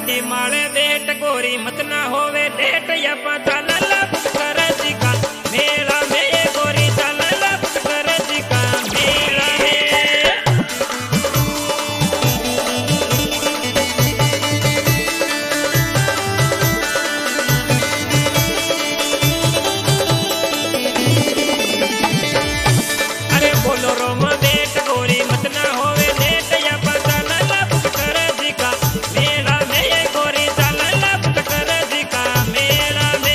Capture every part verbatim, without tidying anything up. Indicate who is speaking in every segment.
Speaker 1: गाड़ी माले बेट गोरी मत ना होवे लेट या पता लला कर जी का मेला में गोरी चलला कर जी का मेला में अरे बोलो रोम बेट गोरी मत ना होवे लेट या पता लला कर जी का मेला में गोरी चलला कर जी का मेला में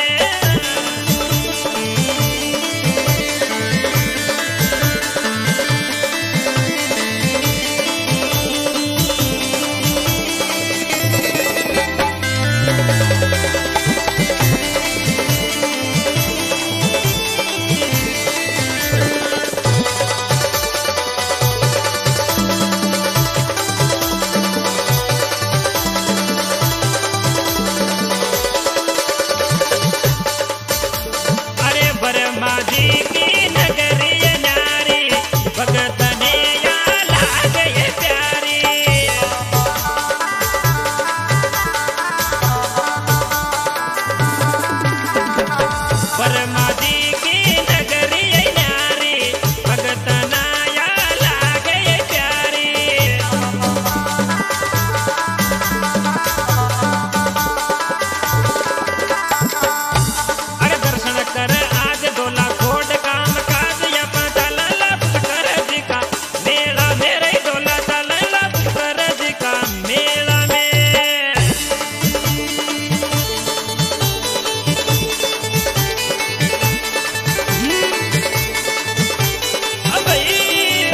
Speaker 1: अरे बरमा जी की नगरी नारी भगत ने या लागे ये प्यारी बरमा जी की नगरी नारी भगत ना या लागे ये प्यारी अरे दर्शन कर आज डोला खोड काम काज या पता लला कर जी का मेला मेरे डोला चलला कर जी का मेला में अबई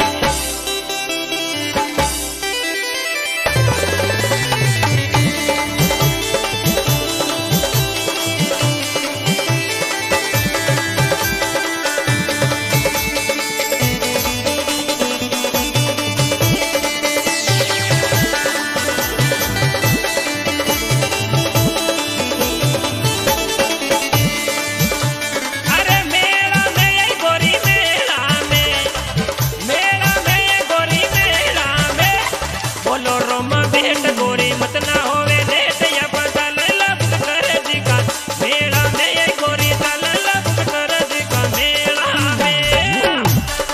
Speaker 1: अरे मेला में ये गोरी मेला में मेला में ये गोरी मेला में बोलो रोम बेट गोरी मत ना होवे लेट या पता लला कर जी का मेला में ये गोरी चलला कर जी का मेला में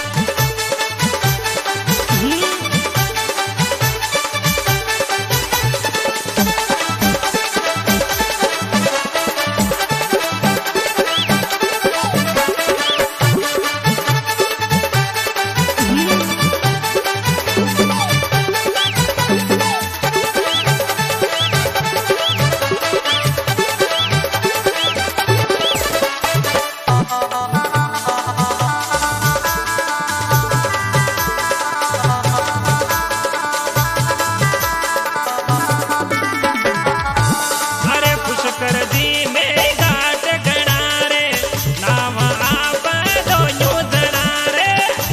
Speaker 1: अरे पुष्कर जी में घाट गणा रे नाम आप दोनों जना रे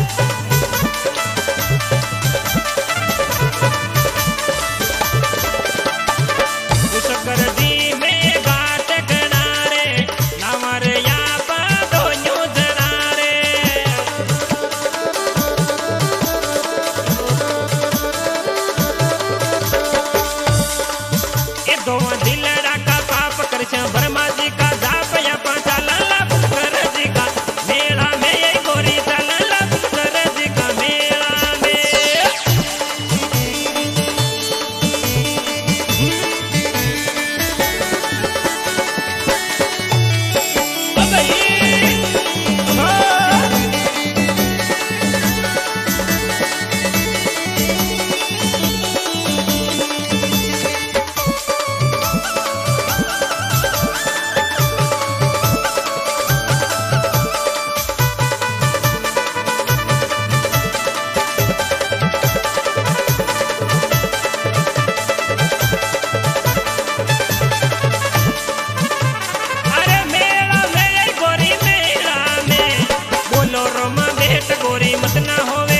Speaker 1: पुष्कर जी में घाट गणा रे नाम रे आप दोनों जना रे ये दो दिलड़ा का पाप कर ब्रह्मा जी का जाप या पाचा लला कर जी का मेला में ये गोरी चलला कर जी का मेला में अबई हाँ अरे मेला में ये गोरी मेला में बोलो रोम बेट गोरी मत ना होवे